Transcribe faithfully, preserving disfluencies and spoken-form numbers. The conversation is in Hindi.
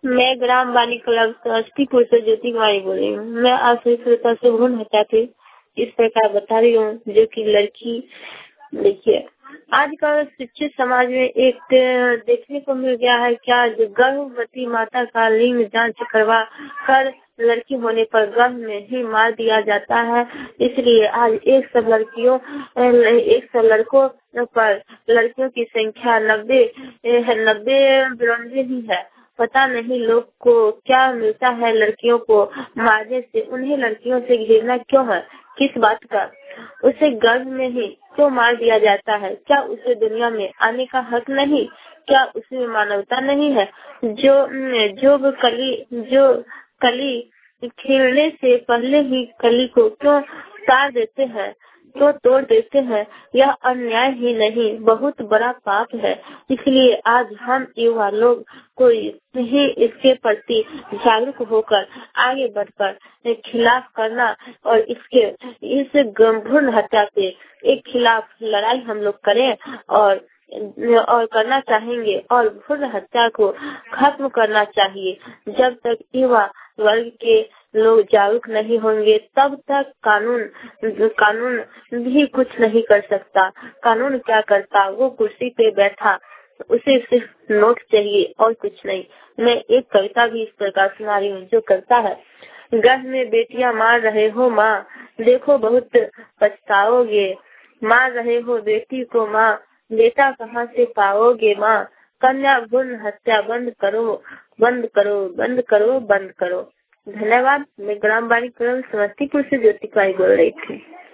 मैं ग्राम वाणी क्लब समस्तीपुर से ज्योति कुमारी बोल रही हूँ। मैं आज श्रोता से भ्रूण हत्या पे इस प्रकार बता रही हूँ, जो कि लड़की, देखिए आजकल शिक्षित समाज में एक देखने को मिल गया है क्या, जो गर्भवती माता का लिंग जांच करवा कर लड़की होने पर गर्भ में ही मार दिया जाता है। इसलिए आज एक सौ लड़कियों एक सौ लड़कों पर लड़कियों की संख्या नब्बे नब्बे बिरानवे ही है। पता नहीं लोग को क्या मिलता है लड़कियों को मारने से। उन्हें लड़कियों से घिरना क्यों है, किस बात का? उसे गर्भ में ही क्यों मार दिया जाता है? क्या उसे दुनिया में आने का हक नहीं? क्या उसमें मानवता नहीं है? जो जो कली जो कली खिलने से पहले ही कली को क्यों काट देते हैं, क्यों तोड़ देते हैं? यह अन्याय ही नहीं, बहुत बड़ा पाप है। इसलिए आज हम युवा लोग को ही इसके प्रति जागरूक होकर आगे बढ़कर खिलाफ करना और इसके इस भ्रूण हत्या के एक खिलाफ लड़ाई हम लोग करें और और करना चाहेंगे और भ्रूण हत्या को खत्म करना चाहिए। जब तक युवा वर्ग के लोग जागरूक नहीं होंगे तब तक कानून कानून भी कुछ नहीं कर सकता। कानून क्या करता, वो कुर्सी पे बैठा, उसे सिर्फ नोट चाहिए और कुछ नहीं। मैं एक कविता भी इस प्रकार सुना रही हूँ, जो करता है। गर्भ में बेटियां मार रहे हो माँ, देखो बहुत पछताओगे। मार रहे हो बेटी को माँ, बेटा कहाँ से पाओगे माँ। कन्या भ्रूण हत्या बंद करो, बंद करो, बंद करो, बंद करो। धन्यवाद। मैं ग्राम वाणी क्लब समस्तीपुर से ज्योति कुमारी बोल रही थी।